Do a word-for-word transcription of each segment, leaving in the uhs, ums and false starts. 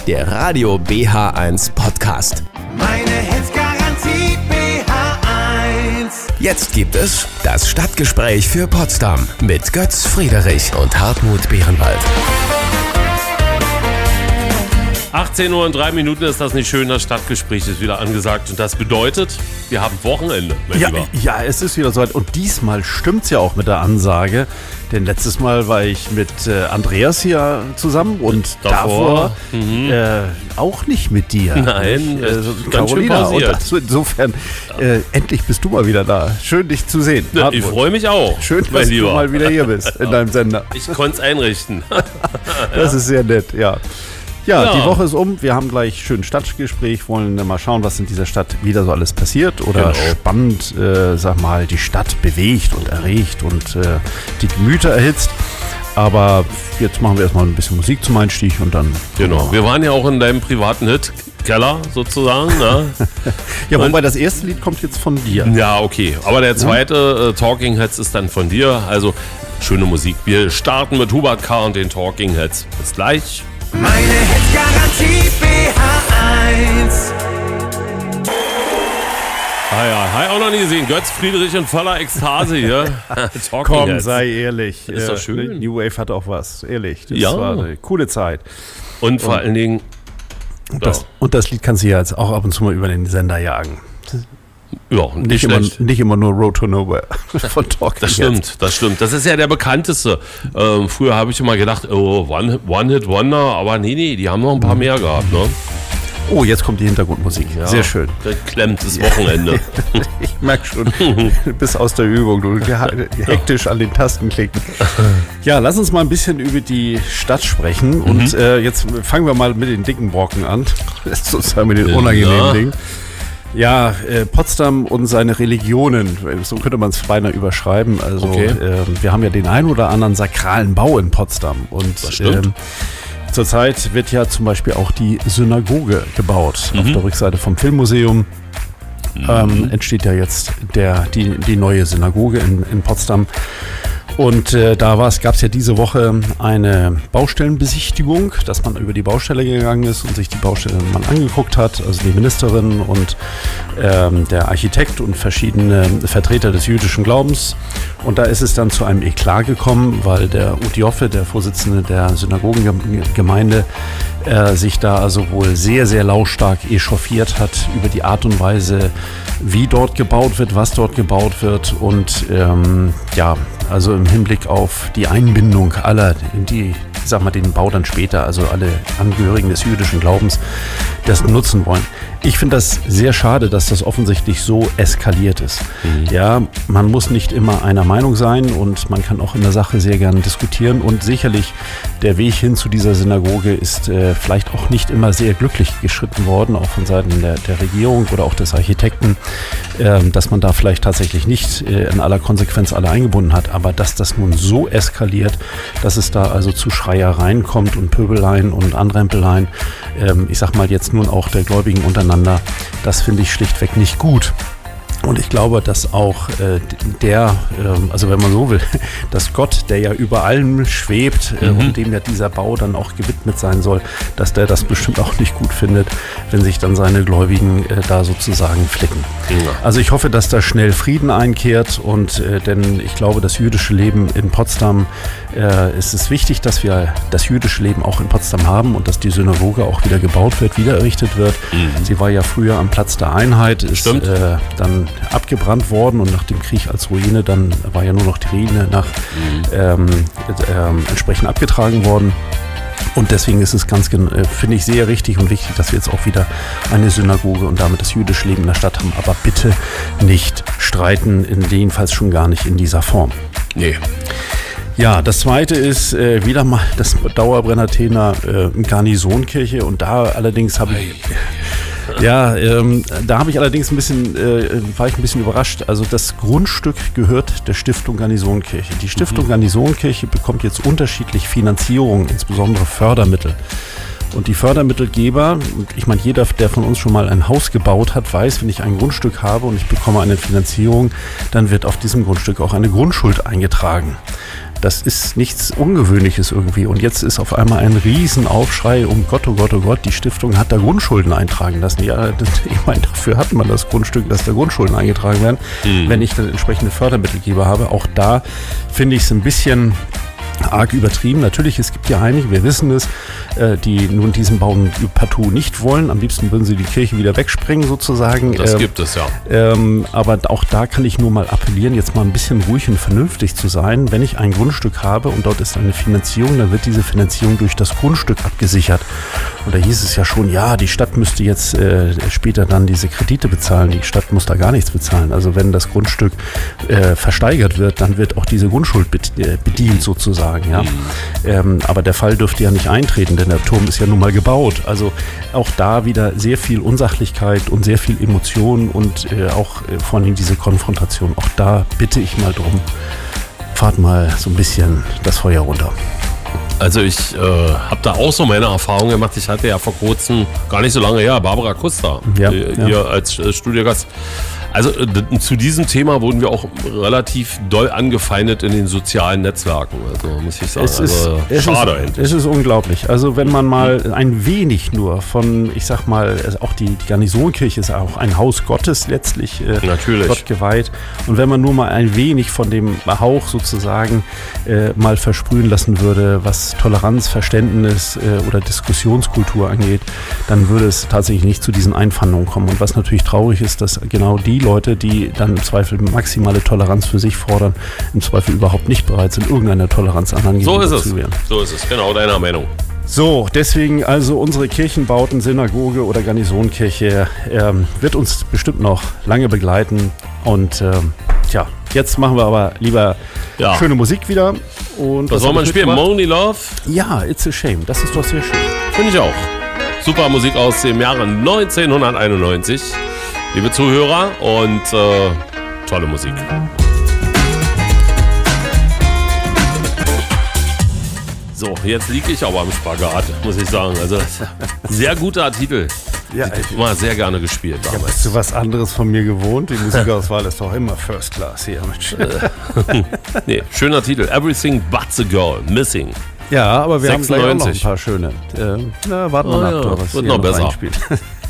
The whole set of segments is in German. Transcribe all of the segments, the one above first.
der Radio B H eins Podcast. Meine Hits-Garantie B H eins. Jetzt gibt es das Stadtgespräch für Potsdam mit Götz Friedrich und Hartmut Behrenwald. achtzehn Uhr und drei Minuten ist das nicht schön, das Stadtgespräch ist wieder angesagt und das bedeutet, wir haben Wochenende, mein Ja, Lieber. ja, es ist wieder soweit und diesmal stimmt's ja auch mit der Ansage, denn letztes Mal war ich mit äh, Andreas hier zusammen und Davor, davor, äh, auch nicht mit dir. Nein, nicht, äh, ganz schön Carolina. Und pausiert. also insofern, äh, endlich bist du mal wieder da. Schön, dich zu sehen. Ja, ich Hartmut. freue mich auch, Schön, mein dass Lieber. du mal wieder hier bist in deinem Sender. Ich konnte es einrichten. Das ist sehr nett, ja. Ja, Ja. die Woche ist um. Wir haben gleich schön Stadtgespräch, wollen mal schauen, was in dieser Stadt wieder so alles passiert oder Genau. spannend, äh, sag mal, die Stadt bewegt und erregt und äh, die Gemüter erhitzt. Aber jetzt machen wir erstmal ein bisschen Musik zum Einstieg und dann... Genau, wir waren ja auch in deinem privaten Hit-Keller sozusagen. Ne? Ja, wobei das erste Lied kommt jetzt von dir. Ja, okay. Aber der zweite äh, Talking Heads ist dann von dir. Also schöne Musik. Wir starten mit Hubert K. und den Talking Heads. Bis gleich. Meine Hits-Garantie B H eins. Ah ja, hi, auch noch nie gesehen. Götz Friedrich in voller Ekstase hier. Talking Komm, Heads. sei ehrlich. Ist doch Äh, schön. New Wave hat auch was, ehrlich. Das Ja. war eine coole Zeit. Und vor allen Dingen, Und das, und das Lied kannst du ja jetzt auch ab und zu mal über den Sender jagen. ja, Nicht, nicht immer, schlecht. nicht immer nur Road to Nowhere von Talking Das Heads. stimmt, das stimmt. Das ist ja der bekannteste. Ähm, früher habe ich immer gedacht, oh, One, One Hit Wonder, aber nee, nee, die haben noch ein paar mehr gehabt, ne? Oh, jetzt kommt die Hintergrundmusik. Ja. Sehr schön. Geklemmtes Wochenende. Ich merke schon, bis aus der Übung, du hektisch an den Tasten klicken. Ja, lass uns mal ein bisschen über die Stadt sprechen. Und Mhm. äh, jetzt fangen wir mal mit den dicken Brocken an. Das ist sozusagen mit den unangenehmen Ja. Dingen. Ja, äh, Potsdam und seine Religionen, so könnte man es beinahe überschreiben. Also Okay. äh, wir haben ja den ein oder anderen sakralen Bau in Potsdam. Und Das stimmt. ähm, zurzeit wird ja zum Beispiel auch die Synagoge gebaut. Mhm. Auf der Rückseite vom Filmmuseum ähm, entsteht ja jetzt der, die, die neue Synagoge in, in Potsdam. Und äh, da gab es ja diese Woche eine Baustellenbesichtigung, dass man über die Baustelle gegangen ist und sich die Baustelle mal angeguckt hat. Also die Ministerin und ähm, der Architekt und verschiedene Vertreter des jüdischen Glaubens. Und da ist es dann zu einem Eklat gekommen, weil der Udi Joffe, der Vorsitzende der Synagogengemeinde, äh, sich da also wohl sehr, sehr lautstark echauffiert hat über die Art und Weise, wie dort gebaut wird, was dort gebaut wird und ähm, ja, also im Hinblick auf die Einbindung aller, in die, ich sag mal, den Bau dann später, also alle Angehörigen des jüdischen Glaubens, das nutzen wollen. Ich finde das sehr schade, dass das offensichtlich so eskaliert ist. Mhm. Ja, man muss nicht immer einer Meinung sein und man kann auch in der Sache sehr gerne diskutieren und sicherlich der Weg hin zu dieser Synagoge ist äh, vielleicht auch nicht immer sehr glücklich geschritten worden, auch von Seiten der, der Regierung oder auch des Architekten, äh, dass man da vielleicht tatsächlich nicht äh, in aller Konsequenz alle eingebunden hat, aber dass das nun so eskaliert, dass es da also zu Schreiereien kommt und Pöbeleien und Anrempeleien, ähm, ich sag mal jetzt nun auch der Gläubigen untereinander, das finde ich schlichtweg nicht gut. Und ich glaube, dass auch äh, der, äh, also wenn man so will, dass Gott, der ja über allem schwebt äh, Mhm. und dem ja dieser Bau dann auch gewidmet sein soll, dass der das bestimmt auch nicht gut findet, wenn sich dann seine Gläubigen äh, da sozusagen flicken. Ja. Also ich hoffe, dass da schnell Frieden einkehrt und äh, denn ich glaube, das jüdische Leben in Potsdam, äh, es ist wichtig, dass wir das jüdische Leben auch in Potsdam haben und dass die Synagoge auch wieder gebaut wird, wieder errichtet wird. Mhm. Sie war ja früher am Platz der Einheit, ist Stimmt. äh, dann abgebrannt worden und nach dem Krieg als Ruine, dann war ja nur noch die Ruine nach ähm, ähm, entsprechend abgetragen worden. Und deswegen ist es ganz, gen- äh, finde ich, sehr richtig und wichtig, dass wir jetzt auch wieder eine Synagoge und damit das jüdische Leben in der Stadt haben. Aber bitte nicht streiten, in, jedenfalls schon gar nicht in dieser Form. Nee. Ja, das zweite ist äh, wieder mal das Dauerbrenner-Thema äh, Garnisonkirche und da allerdings habe ich... Ja, ähm, da habe ich allerdings ein bisschen, äh, war ich ein bisschen überrascht. Also das Grundstück gehört der Stiftung Garnisonkirche. Die Stiftung Mhm. Garnisonkirche bekommt jetzt unterschiedlich Finanzierung, insbesondere Fördermittel. Und die Fördermittelgeber, und ich meine, jeder, der von uns schon mal ein Haus gebaut hat, weiß, wenn ich ein Grundstück habe und ich bekomme eine Finanzierung, dann wird auf diesem Grundstück auch eine Grundschuld eingetragen. Das ist nichts Ungewöhnliches irgendwie. Und jetzt ist auf einmal ein Riesenaufschrei um Gott, oh Gott, oh Gott, die Stiftung hat da Grundschulden eintragen lassen. Ja, das, ich meine, dafür hat man das Grundstück, dass da Grundschulden eingetragen werden, mhm. wenn ich dann entsprechende Fördermittelgeber habe. Auch da finde ich es ein bisschen arg übertrieben. Natürlich, es gibt ja einige, wir wissen es, äh, die nun diesen Bau partout nicht wollen. Am liebsten würden sie die Kirche wieder wegsprengen sozusagen. Das ähm, gibt es, ja. Ähm, aber auch da kann ich nur mal appellieren, jetzt mal ein bisschen ruhig und vernünftig zu sein. Wenn ich ein Grundstück habe und dort ist eine Finanzierung, dann wird diese Finanzierung durch das Grundstück abgesichert. Und da hieß es ja schon, ja, die Stadt müsste jetzt äh, später dann diese Kredite bezahlen. Die Stadt muss da gar nichts bezahlen. Also wenn das Grundstück äh, versteigert wird, dann wird auch diese Grundschuld bedient sozusagen. Ja. Mhm. Ähm, aber der Fall dürfte ja nicht eintreten, denn der Turm ist ja nun mal gebaut. Also auch da wieder sehr viel Unsachlichkeit und sehr viel Emotion und äh, auch äh, vor allem diese Konfrontation. Auch da bitte ich mal drum, fahrt mal so ein bisschen das Feuer runter. Also ich äh, habe da auch so meine Erfahrungen gemacht. Ich hatte ja vor kurzem, gar nicht so lange her, Barbara Costa ja, äh, ja. hier als äh, Studiogast. Also äh, zu diesem Thema wurden wir auch relativ doll angefeindet in den sozialen Netzwerken. Also muss ich sagen, es ist, also, es schade ist, eigentlich. Es ist unglaublich. Also wenn man mal ein wenig nur von, ich sag mal, auch die, die Garnisonkirche ist auch ein Haus Gottes letztlich, äh, Natürlich. Gott geweiht. Und wenn man nur mal ein wenig von dem Hauch sozusagen äh, mal versprühen lassen würde, was Toleranz, Verständnis äh, oder Diskussionskultur angeht, dann würde es tatsächlich nicht zu diesen Einfandungen kommen. Und was natürlich traurig ist, dass genau die Leute, die dann im Zweifel maximale Toleranz für sich fordern, im Zweifel überhaupt nicht bereit sind, irgendeine Toleranz anderen so gegenüber ist zu es. gewähren. So ist es, genau deiner Meinung. So, deswegen also unsere Kirchenbauten, Synagoge oder Garnisonkirche ähm, wird uns bestimmt noch lange begleiten. Und ähm, tja, jetzt machen wir aber lieber Ja. schöne Musik wieder. Und Was soll man spielen? Money Love? Ja, It's a Shame. Das ist doch sehr schön. Finde ich auch. Super Musik aus dem Jahre neunzehnhunderteinundneunzig. Liebe Zuhörer und äh, tolle Musik. So, jetzt liege ich aber am Spagat, muss ich sagen. Also, sehr guter Titel. Ja, ich immer sehr gerne gespielt damals. Bist du was anderes von mir gewohnt? Die Musikauswahl ist doch immer First Class hier. Mensch. Nee, schöner Titel. Everything but the Girl, Missing. Ja, aber wir sechsundneunzig. haben gleich auch noch ein paar schöne. Äh, na, warten wir Oh mal ja, ab, was wird hier noch besser. reinspielt.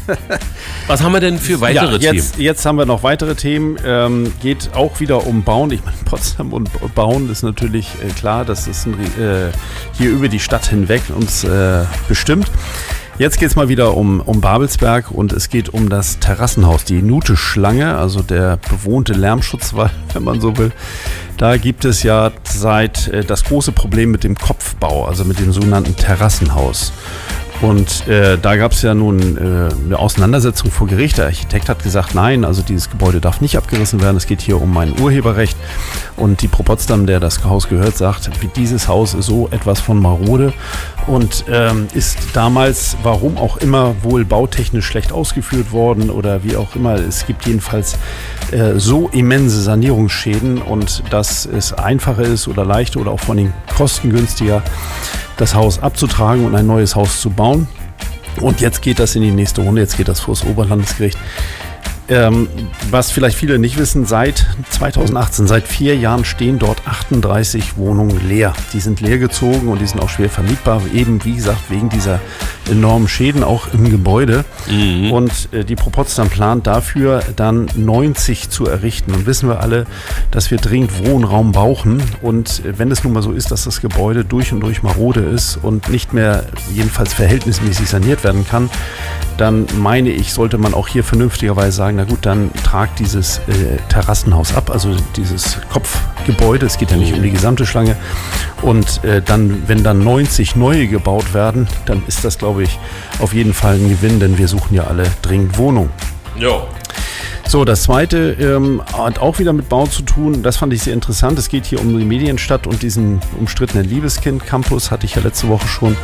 Was haben wir denn für weitere ja, jetzt, Themen? jetzt haben wir noch weitere Themen. Ähm, geht auch wieder um Bauen. Ich meine, Potsdam und Bauen ist natürlich äh, klar, das ist ein, äh, hier über die Stadt hinweg uns äh, bestimmt. Jetzt geht es mal wieder um, um Babelsberg und es geht um das Terrassenhaus, die Nute-Schlange, also der bewohnte Lärmschutzwall, wenn man so will. Da gibt es ja seit äh, das große Problem mit dem Kopfbau, also mit dem sogenannten Terrassenhaus. Und äh, da gab es ja nun äh, eine Auseinandersetzung vor Gericht. Der Architekt hat gesagt, nein, also dieses Gebäude darf nicht abgerissen werden. Es geht hier um ein Urheberrecht. Und die Pro Potsdam, der das Haus gehört, sagt, dieses Haus ist so etwas von marode und ähm, ist damals, warum auch immer, wohl bautechnisch schlecht ausgeführt worden oder wie auch immer. Es gibt jedenfalls äh, so immense Sanierungsschäden und dass es einfacher ist oder leichter oder auch vor allem kostengünstiger, das Haus abzutragen und ein neues Haus zu bauen. Und jetzt geht das in die nächste Runde, jetzt geht das vor das Oberlandesgericht. Ähm, was vielleicht viele nicht wissen, seit zweitausendachtzehn, seit vier Jahren stehen dort achtunddreißig Wohnungen leer. Die sind leer gezogen und die sind auch schwer vermietbar, eben wie gesagt wegen dieser enormen Schäden auch im Gebäude. Mhm. Und äh, die Pro Potsdam plant dafür dann neunzig zu errichten. Und wissen wir alle, dass wir dringend Wohnraum brauchen. Und äh, wenn es nun mal so ist, dass das Gebäude durch und durch marode ist und nicht mehr jedenfalls verhältnismäßig saniert werden kann, dann meine ich, sollte man auch hier vernünftigerweise sagen, na gut, dann tragt dieses äh, Terrassenhaus ab, also dieses Kopfgebäude, es geht ja nicht um die gesamte Schlange. Und äh, dann, wenn dann neunzig neue gebaut werden, dann ist das, glaube ich, auf jeden Fall ein Gewinn, denn wir suchen ja alle dringend Wohnungen. Jo. So, das zweite ähm, hat auch wieder mit Bau zu tun. Das fand ich sehr interessant. Es geht hier um die Medienstadt und diesen umstrittenen Liebeskind-Campus. Hatte ich ja letzte Woche schon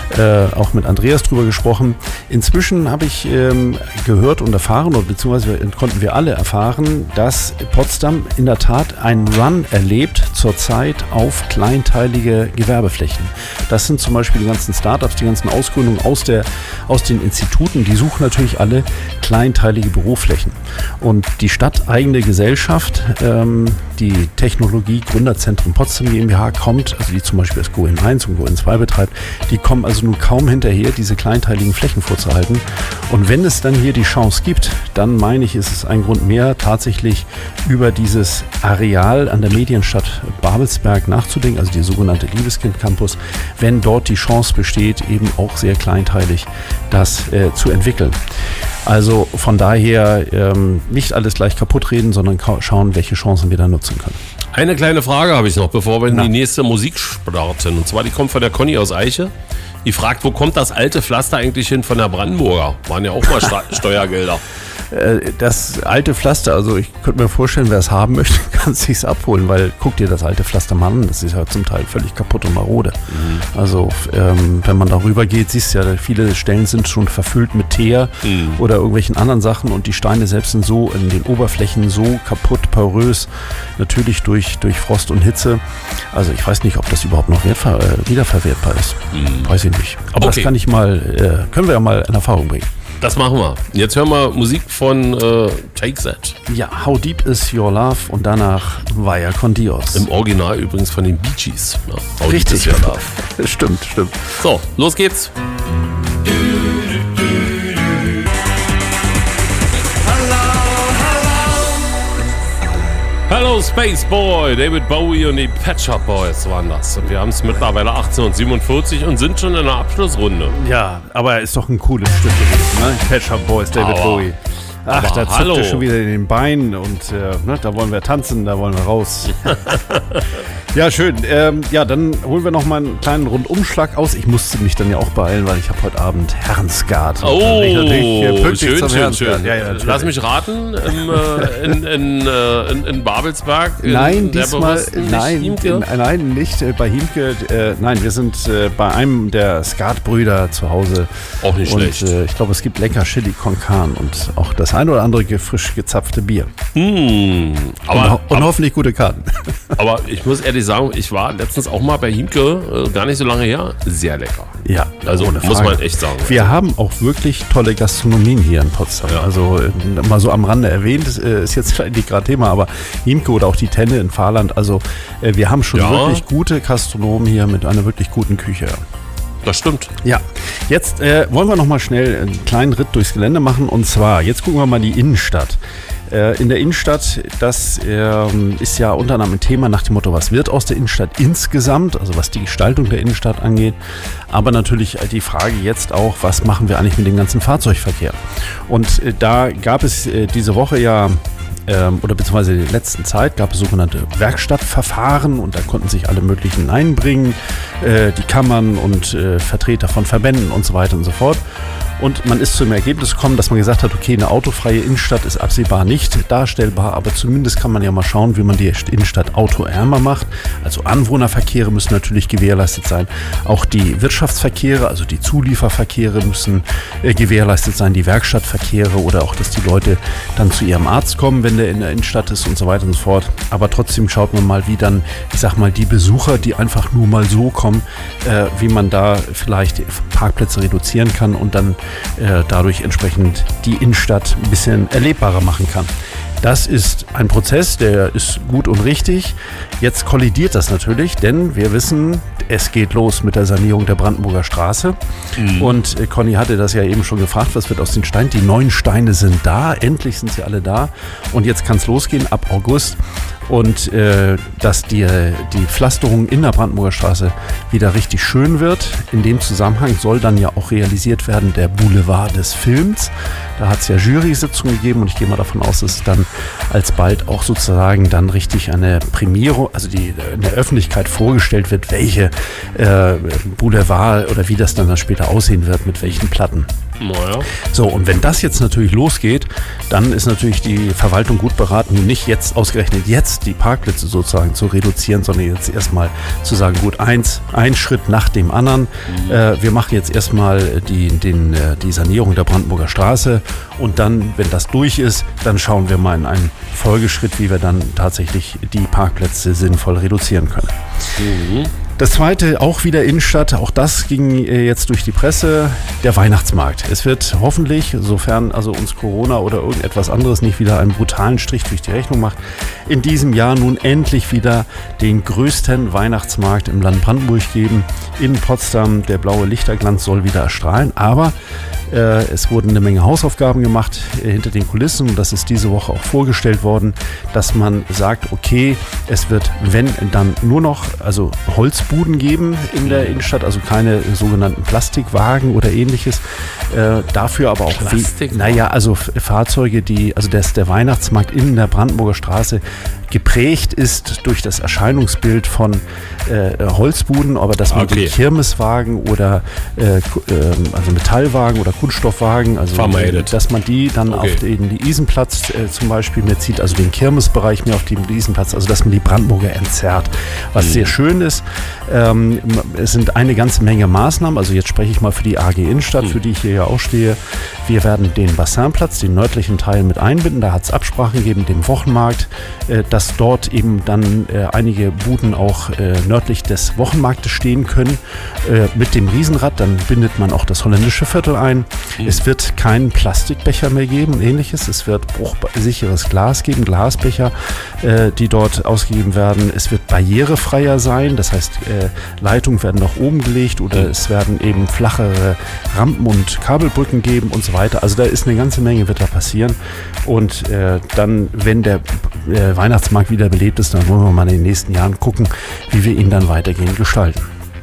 äh, auch mit Andreas drüber gesprochen. Inzwischen habe ich ähm, gehört und erfahren, oder beziehungsweise konnten wir alle erfahren, dass Potsdam in der Tat einen Run erlebt zurzeit auf kleinteilige Gewerbeflächen. Das sind zum Beispiel die ganzen Startups, die ganzen Ausgründungen aus, der, aus den Instituten, die suchen natürlich alle kleinteilige Büroflächen. Und die stadteigene Gesellschaft, ähm, die Technologie Gründerzentrum Potsdam GmbH kommt, also die zum Beispiel das Go in eins und Go in zwei betreibt, die kommen also nun kaum hinterher, diese kleinteiligen Flächen vorzuhalten. Und wenn es dann hier die Chance gibt, dann meine ich, ist es ein Grund mehr, tatsächlich über dieses Areal an der Medienstadt Babelsberg nachzudenken, also die sogenannte Liebeskind Campus, wenn dort die Chance besteht, eben auch sehr kleinteilig das äh, zu entwickeln. Also von daher ähm, nicht alles gleich kaputt reden, sondern schauen, welche Chancen wir da nutzen können. Eine kleine Frage habe ich noch, bevor wir in Na. die nächste Musik starten. Und zwar, die kommt von der Conny aus Eiche. Die fragt, wo kommt das alte Pflaster eigentlich hin von der Brandenburger? Waren ja auch mal Sta- Steuergelder. Das alte Pflaster, also ich könnte mir vorstellen, wer es haben möchte, kann es sich abholen, weil guck dir das alte Pflaster mal an, das ist ja zum Teil völlig kaputt und marode. Mhm. Also ähm, wenn man darüber geht, siehst du ja, viele Stellen sind schon verfüllt mit Teer mhm. oder irgendwelchen anderen Sachen und die Steine selbst sind so in den Oberflächen so kaputt, porös, natürlich durch, durch Frost und Hitze. Also ich weiß nicht, ob das überhaupt noch wertver- äh, wiederverwertbar ist. Mhm. Weiß ich nicht. Aber okay. Das kann ich mal, äh, können wir ja mal in Erfahrung bringen. Das machen wir. Jetzt hören wir Musik von äh, Take That. Ja, How Deep Is Your Love und danach Vaya Con Dios. Im Original übrigens von den Bee Gees. Ja, How Richtig. Deep Is Your Love. Stimmt, stimmt. So, los geht's. Hello Space Boy, David Bowie und die Pet Shop Boys waren das. Und wir haben es mittlerweile achtzehnhundertsiebenundvierzig und sind schon in der Abschlussrunde. Ja, aber ist doch ein cooles Stück gewesen, ne? Pet Shop Boys, David aber, Bowie. Ach, aber da zuckt hallo. er schon wieder in den Beinen und äh, ne, da wollen wir tanzen, da wollen wir raus. Ja, schön. Ähm, ja, dann holen wir noch mal einen kleinen Rundumschlag aus. Ich musste mich dann ja auch beeilen, weil ich habe heute Abend Herrenskat. Oh, schön, schön, schön, schön. Ja, ja, Lass mich raten, im, äh, in, in, äh, in, in Babelsberg. In nein, der diesmal, nein, Hiemke? in, nein, nicht äh, bei Hiemke. Äh, nein, wir sind äh, bei einem der Skatbrüder zu Hause. Auch nicht und, schlecht. Äh, ich glaube, es gibt lecker Chili con Carne und auch das ein oder andere ge- frisch gezapfte Bier. Hm, aber, und, ho- und aber, hoffentlich gute Karten. aber ich muss ehrlich sagen, ich war letztens auch mal bei Hiemke, äh, gar nicht so lange her. Sehr lecker. Ja, Also ohne muss Frage. man echt sagen. Wir haben auch wirklich tolle Gastronomien hier in Potsdam. Ja. Also äh, mal so am Rande erwähnt, äh, ist jetzt vielleicht nicht gerade Thema, aber Hiemke oder auch die Tenne in Fahrland. Also äh, wir haben schon Ja. wirklich gute Gastronomen hier mit einer wirklich guten Küche. Das stimmt. Ja, jetzt äh, wollen wir noch mal schnell einen kleinen Ritt durchs Gelände machen. Und zwar, jetzt gucken wir mal die Innenstadt. Äh, in der Innenstadt, das ähm, ist ja unter anderem ein Thema nach dem Motto, was wird aus der Innenstadt insgesamt, also was die Gestaltung der Innenstadt angeht. Aber natürlich die Frage jetzt auch, was machen wir eigentlich mit dem ganzen Fahrzeugverkehr? Und äh, da gab es äh, diese Woche ja Ähm, oder beziehungsweise in der letzten Zeit gab es sogenannte Werkstattverfahren und da konnten sich alle möglichen einbringen, äh, die Kammern und äh, Vertreter von Verbänden und so weiter und so fort. Und man ist zum Ergebnis gekommen, dass man gesagt hat, okay, eine autofreie Innenstadt ist absehbar nicht darstellbar, aber zumindest kann man ja mal schauen, wie man die Innenstadt autoärmer macht. Also Anwohnerverkehre müssen natürlich gewährleistet sein. Auch die Wirtschaftsverkehre, also die Zulieferverkehre müssen äh, gewährleistet sein, die Werkstattverkehre oder auch, dass die Leute dann zu ihrem Arzt kommen, wenn der in der Innenstadt ist und so weiter und so fort. Aber trotzdem schaut man mal, wie dann, ich sag mal, die Besucher, die einfach nur mal so kommen, äh, wie man da vielleicht Parkplätze reduzieren kann und dann äh, dadurch entsprechend die Innenstadt ein bisschen erlebbarer machen kann. Das ist ein Prozess, der ist gut und richtig. Jetzt kollidiert das natürlich, denn wir wissen, es geht los mit der Sanierung der Brandenburger Straße. Mhm. Und äh, Conny hatte das ja eben schon gefragt, was wird aus den Steinen? Die neuen Steine sind da, endlich sind sie alle da. Und jetzt kann es losgehen ab August. Und äh, dass die, die Pflasterung in der Brandenburger Straße wieder richtig schön wird. In dem Zusammenhang soll dann ja auch realisiert werden der Boulevard des Films. Da hat es ja Jury-Sitzungen gegeben und ich gehe mal davon aus, dass es dann alsbald auch sozusagen dann richtig eine Prämierung, also die in der Öffentlichkeit vorgestellt wird, welche äh, Boulevard oder wie das dann, dann später aussehen wird, mit welchen Platten. Naja. So, und wenn das jetzt natürlich losgeht, dann ist natürlich die Verwaltung gut beraten, nicht jetzt ausgerechnet jetzt die Parkplätze sozusagen zu reduzieren, sondern jetzt erstmal zu sagen, gut, eins, ein Schritt nach dem anderen. Mhm. Äh, wir machen jetzt erstmal die, den, äh, die Sanierung der Brandenburger Straße und dann, wenn das durch ist, dann schauen wir mal in einen Folgeschritt, wie wir dann tatsächlich die Parkplätze sinnvoll reduzieren können. Mhm. Das zweite, auch wieder Innenstadt, auch das ging äh, jetzt durch die Presse, der Weihnachtsmarkt. Es wird hoffentlich, sofern also uns Corona oder irgendetwas anderes nicht wieder einen brutalen Strich durch die Rechnung macht, in diesem Jahr nun endlich wieder den größten Weihnachtsmarkt im Land Brandenburg geben. In Potsdam, der blaue Lichterglanz soll wieder erstrahlen, aber äh, es wurden eine Menge Hausaufgaben gemacht äh, hinter den Kulissen und das ist diese Woche auch vorgestellt worden, dass man sagt, okay, es wird, wenn dann nur noch, also Holzbuden geben in der Innenstadt, also keine sogenannten Plastikwagen oder ähnliches. Äh, dafür aber auch, Plastik? naja, also F- Fahrzeuge, die, also dass der Weihnachtsmarkt in der Brandenburger Straße geprägt ist durch das Erscheinungsbild von äh, Holzbuden, aber dass man Okay. die Kirmeswagen oder äh, ku- ähm, also Metallwagen oder Kunststoffwagen, also Vermeidet. dass man die dann Okay. auf den Isenplatz äh, zum Beispiel mehr zieht, also den Kirmesbereich mehr auf den Isenplatz, also dass man die Brandenburger entzerrt. Was Mhm. sehr schön ist, ähm, es sind eine ganze Menge Maßnahmen, also jetzt spreche ich mal für die A G Innenstadt, Mhm. für die ich hier ja auch stehe. Wir werden den Bassinplatz, den nördlichen Teil mit einbinden, da hat es Absprachen gegeben, dem Wochenmarkt, äh, dass dort eben dann äh, einige Buden auch äh, nördlich des Wochenmarktes stehen können, äh, mit dem Riesenrad, dann bindet man auch das holländische Viertel ein. Mhm. Es wird keinen Plastikbecher mehr geben und ähnliches, es wird bruchsicheres Glas geben, Glasbecher, äh, die dort ausgegeben werden. Es wird barrierefreier sein, das heißt, äh, Leitungen werden nach oben gelegt oder Mhm. es werden eben flachere Rampen und Kabelbrücken geben und so weiter. Also da ist eine ganze Menge, wird da passieren. Und äh, dann, wenn der äh, Weihnachtsmarkt wieder belebt ist, dann wollen wir mal in den nächsten Jahren gucken, wie wir ihn dann weitergehend gestalten.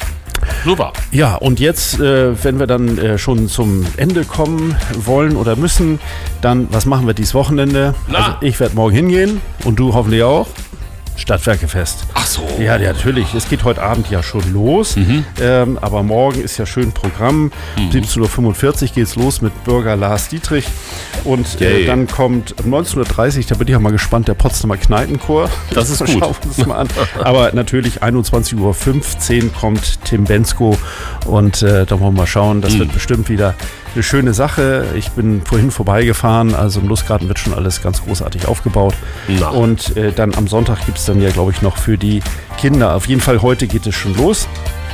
Super. Ja, und jetzt, äh, wenn wir dann äh, schon zum Ende kommen wollen oder müssen, dann, was machen wir dieses Wochenende? Na? Also ich werde morgen hingehen und du hoffentlich auch. Stadtwerkefest. Ach so. Ja, ja, natürlich. Es geht heute Abend ja schon los. Mhm. Ähm, aber morgen ist ja schön Programm. Mhm. siebzehn Uhr fünfundvierzig geht es los mit Bürger Lars Dietrich. Und äh, Yay. dann kommt um neunzehn Uhr dreißig, da bin ich ja mal gespannt, der Potsdamer Kneipenchor. Das ist gut. Schauen wir uns mal an. Aber natürlich einundzwanzig Uhr fünfzehn kommt Tim Bensko. Und äh, da wollen wir mal schauen. Das Mhm. wird bestimmt wieder eine schöne Sache. Ich bin vorhin vorbeigefahren. Also im Lustgarten wird schon alles ganz großartig aufgebaut. Na. Und äh, dann am Sonntag gibt es dann ja, glaube ich, noch für die Kinder. Auf jeden Fall heute geht es schon los.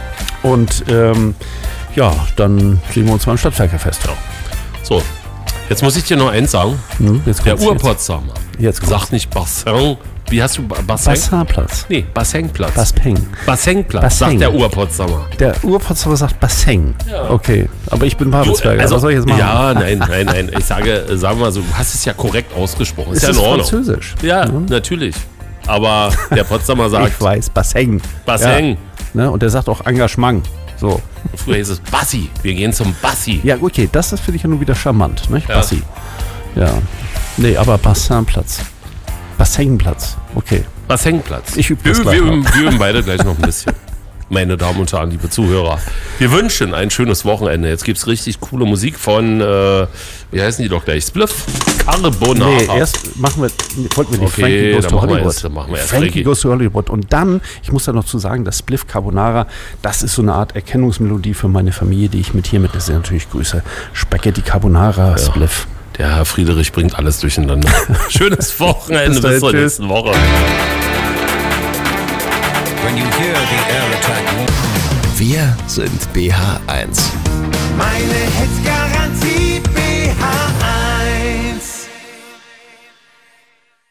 Und ähm, ja, dann sehen wir uns mal im Stadtwerkefest. So, jetzt muss ich dir noch eins sagen. Hm, jetzt Der kommt's Urpotsdamer Jetzt, jetzt kommt's. sagt nicht Bassin. Wie hast du Ba- Bassin? Bassinplatz. Nee, Bassinplatz. Baspeng. Bassinplatz, Bassin. sagt der Urpotsdamer. Der Urpotsdamer sagt Bassin. Okay, aber ich bin Babelsberger. also, Was soll ich jetzt machen? Ja, nein, nein, nein. Ich sage, äh, sagen wir mal so, du hast es ja korrekt ausgesprochen. Ist es ja ist in Ordnung. Französisch. Ja, Hm? natürlich. Aber der Potsdamer sagt Ich weiß, Bassin. Bassin. Ja, ne? Und der sagt auch Engagement. So. Früher hieß es Bassi. Wir gehen zum Bassi. Ja, okay, das ist für dich ja nun wieder charmant, nicht? Ja. Bassi. Ja. Nee, aber Bassinplatz. Bassinplatz. Okay. Bassinplatz. Ich übe wir, das wir, gleich üben, noch. wir üben beide gleich noch ein bisschen. Meine Damen und Herren, liebe Zuhörer. Wir wünschen ein schönes Wochenende. Jetzt gibt es richtig coole Musik von, äh, wie heißen die doch gleich? Spliff Carbonara. Nee, erst machen wir, wollten wir die Okay, Frankie Goes dann to machen wir Hollywood. erst- dann machen wir erst Frankie Frankie. Goes to Hollywood. Und dann, ich muss da noch zu sagen, das Spliff Carbonara, das ist so eine Art Erkennungsmelodie für meine Familie, die ich mit hiermit sehr natürlich grüße. Spaghetti Carbonara, Spliff. Der Herr Friedrich bringt alles durcheinander. Schönes Wochenende, Bis dahin, bis zur tschüss. nächsten Woche. When you hear the air attack. Wir sind B H eins. Meine Hits Garantie B H eins.